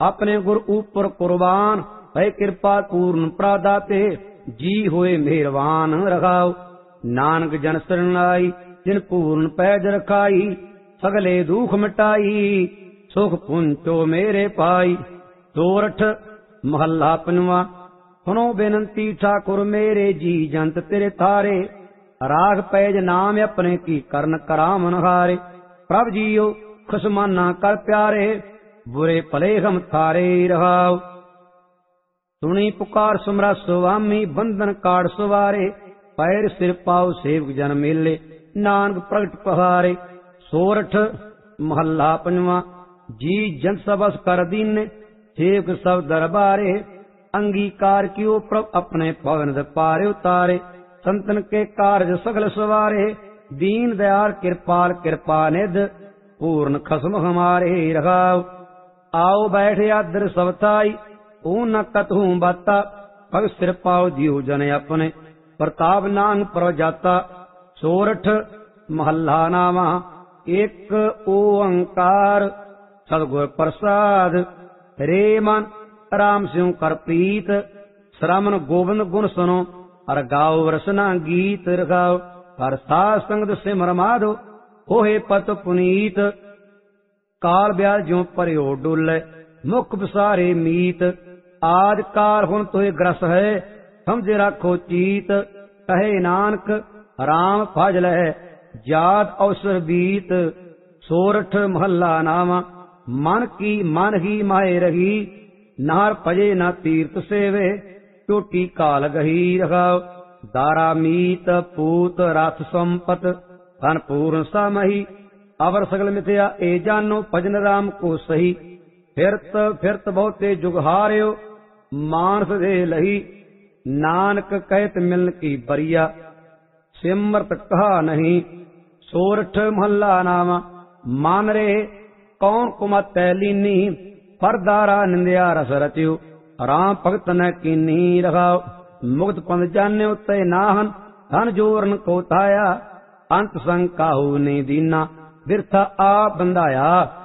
अपने गुर ऊपर कुर्बान, है कृपा पूर्ण प्रदाते, जी होए मेहरबान रखाओ। नानक जन शरण आई, जिन पूर्ण पैज रखाई, सगले दुख मिटाई, सुख पुंचो मेरे पाई। सोरठ महला पंजवा। सुनो बेनती ठाकुर मेरे, जी जंत तेरे थारे, राग पैज नाम अपने की करन करामन हारे। प्रभ जियो खसमाना कर प्यारे, बुरे भले हम थारे रहाओ। सुनी पुकार सुमरा सुवामी, बंधन काट सवारे, पैर सिर पाओ सेवक जन मेले, नानक प्रगट पहारे। सोरठ महला पंजवा। जी जन सबस कर दीन, सेवक सब दरबारे, अंगीकार कियो प्रभ अपने पवन पारे उतारे। संतन के कारज सगल सवारे, दीन दयाल कृपाल कृपा निध, पूर्ण खसम हमारे रखाओ। आओ बैठ आदर सब थाई, ऊ न कतहू बाता, पग सिर पाओ जियो जन अपने, प्रताप नांग पर जाता। सोरठ महला नामा। एक ओंकार सतगुर प्रसाद, रे मन राम सिंह कर प्रीत, श्रमन गोविंद गुण सुनो, हर गाओ रसना गीत रखाओ। हर साध संगत सिमर माधो, होए पत पुनीत, काल ब्याल ज्यों परियो डोले, मुख बसारे मीत। आज काल हुन तोहे ग्रस है, समझे राखो चीत, कहे नानक राम फजल है, जात अवसर बीत। सोरठ महला नामा। मन की मन ही माए रही, नार भजे न तीर्थ सेवे, चोटी काल गही रखाओ। दारा मीत पूत रथ संपत, धन पूर्ण समही, अवर सगल मिथ्या ए जानो, भजन राम को सही। फिरत फिरत बहुते जुग हार्यो, मानस दे लही, नानक कहत मिलन की बरिया, सिमरत कहा नहीं। सोरठ महला नामा। मान रे कौन कुमत लीनी, पर दारा निंदिया रस रच्यो, राम भगत न कीनी रखाओ। मुक्त पंथ जाने उत्ते नाहन, धन जोरन को थाया, अंत संग काहू ने दीना, बिरथा आ बंधाया,